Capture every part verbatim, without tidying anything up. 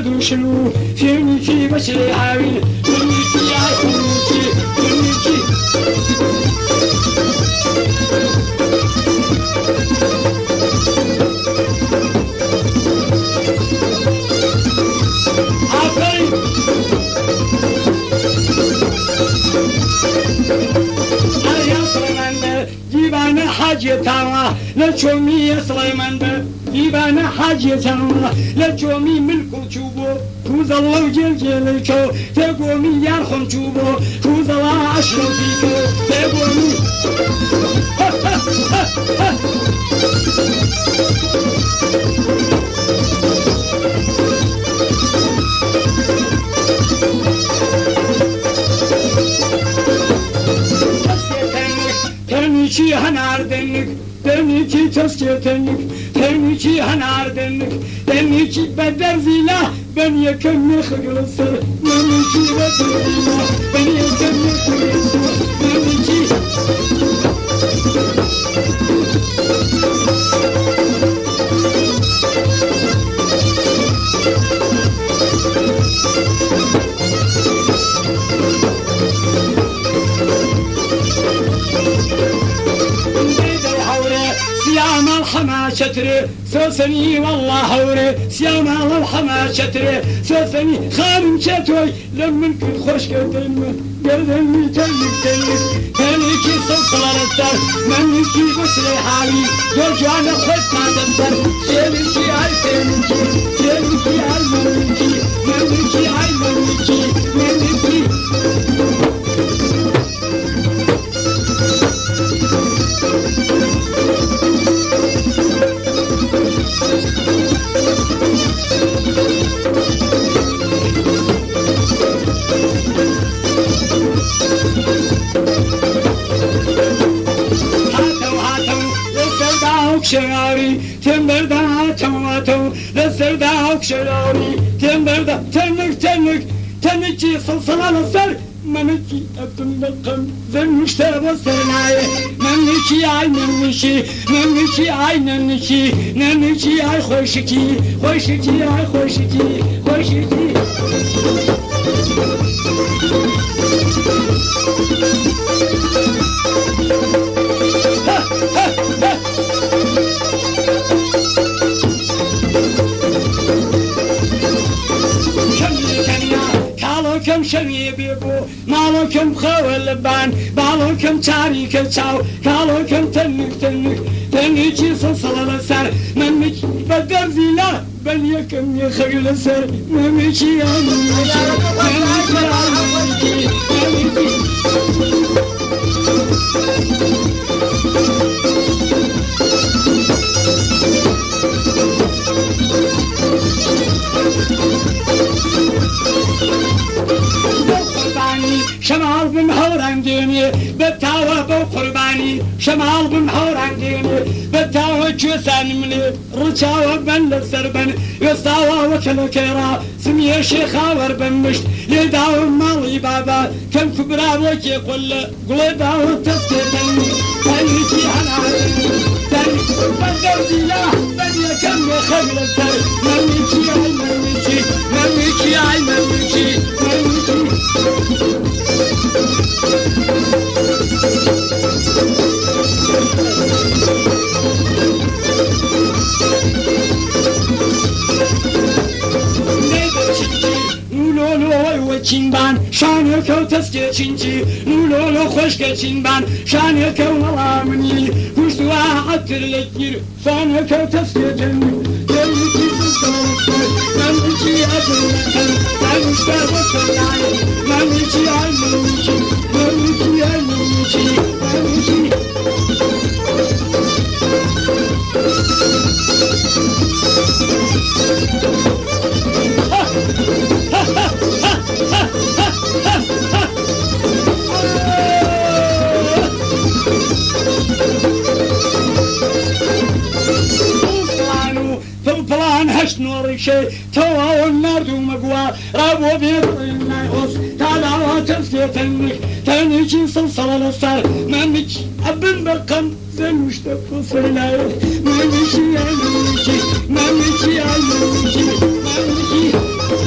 دوشلو فينيكي بشري حاوي فينيكي يا فينيكي فينيكي عفري يا سليمان جيبان حاجة تاوى لتشومي سليمان جيبان حاجة تاوى لتشومي ملكو تشوبو توز الله جلجلكو تقومي يارخم تشوبو توز الله عشرو فيكو تقومي Teniki hanar denlik, teniki tezke tenlik, teniki hanar denlik, teniki beder zila, ben yakın hıgılsı, teniki beder zila, ben yakın hıgılsı, teniki. سيام الحما شتري سوسني والله هوري سيام الحما شتري سوسني خارم شتوي لمن كل خوش قدم قدمي تلك تلك تلك صوص الرسال منكي بسري حالي جوجانا خد ما تنسر تلكي عاي تلكي تلكي عاي منكي منكي عاي منكي منكي شراري تمبردا تواتو لسردا شراري تمبردا تنك تنك تنكي صلصال السر منكي أتنقم زنشتا وسرناي منكي عاي منكي منكي عاي منكي منكي عاي خوشكي خوشكي عاي خوشكي خوشكي كم شبيه بيبو مالو كم خوال لبان بالو كم تاري كتاو كالو كم تنك تنك تنكي صلصال السر منك بدر زيلا بل يكم يخيل السر منكي يا منكي منكي يا منكي شمال بمحوران ديني بتاوى بقرباني شمال بمحوران ديني بتاوى جسان مني رجاوى بن للسربن يستاوى وكل كيرا سمي شيخا وربمشت يداوى مالي بابا كم كبرا وكي قل قل داوى تسكتني تنكي على تنكي بدر زيلا بني كم يخبر السر منكي عي منكي منكي عي منكي منكي چینبان شانه کو تسکه چینچی نولولو خوشگه چینبان شانه کو ملامنی گوشتوا عطر لگیر شانه کو تسکه جنی جنی کی بسرسه من کی عطر لکن من اشتر بسرنای من کی عیمنیشی من کی عیمنیشی من کی هشت نور شيء توا والنار دوم قوا رابو بيض الناس تعالوا تسكي تنك تنكي صلصال الصار منك ابن برقم زين مشتاق صلاي منكي منكي منكي منكي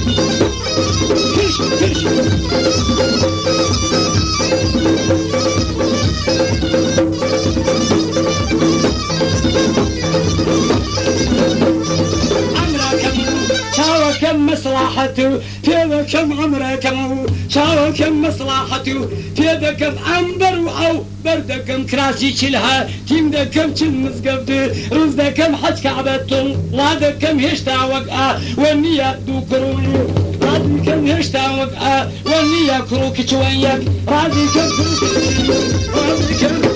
كم مصلحته في ذا كم عمره كم شاو كم مصلحته في ذا كم عنبر أو برد كم كراسي شلها تيم ذا كم شل مزقفت رز ذا كم حج كعبتهم لا ذا كم هشتا وقعة والنية دو كروي راضي كم هشتا وقعة والنية كروك شويك راضي كم راضي كم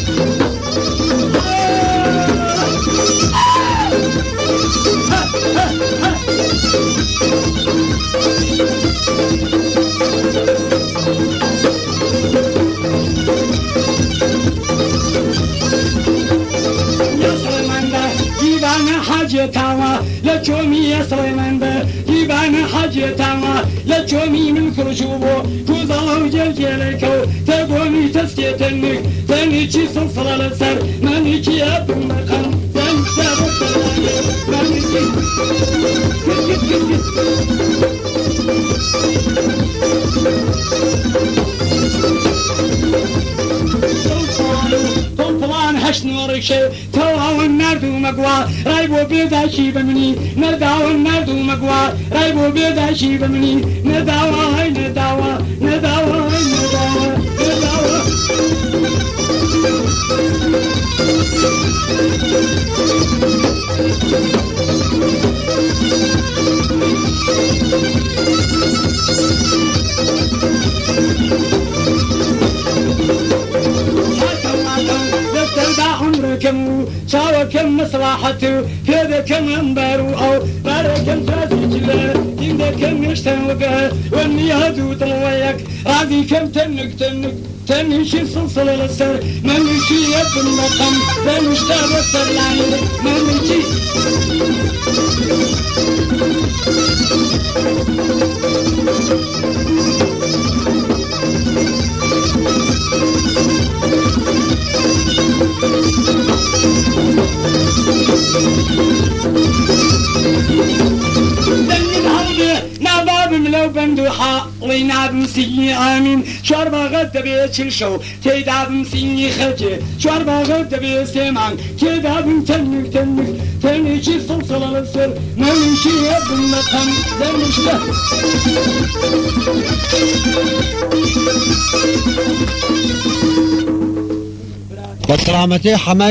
حاجتاوا لجومي يا سليمان ده يبان حاجتاوا لجومي من كرشوبو توزالو جلجلكو تقومي تسكيتنك تنيشي سلسلة لسر مانيشي أبو مقام تنسى بطلاني مانيشي كت كت طلطلان هش نوركشي تواو النرد ومقوى رايبو بيدا شي بمني نداو النرد ومقوى رايبو بيدا شي بمني نداوا هاي نداوا نداوا هاي نداوا نداوا كم شاو كم مصلحته في ذا كم انبارو او بارا كم فازي جلا تيم ذا كم يشتن وقع والنية دو طلويك راضي كم تنك تنك تنشي سلسلة للسر منشي يد المقام تنشتاب السر لعنه منشي لو بندوحة ليناب مسيني آمين شوربا غدا بيت الشو تيداب مسيني خرجي شوربا غدا بيت سيمان تيداب تنك تنك تنشي سلسلة للسر منشي يد المقام تنشته بسلامتي حماية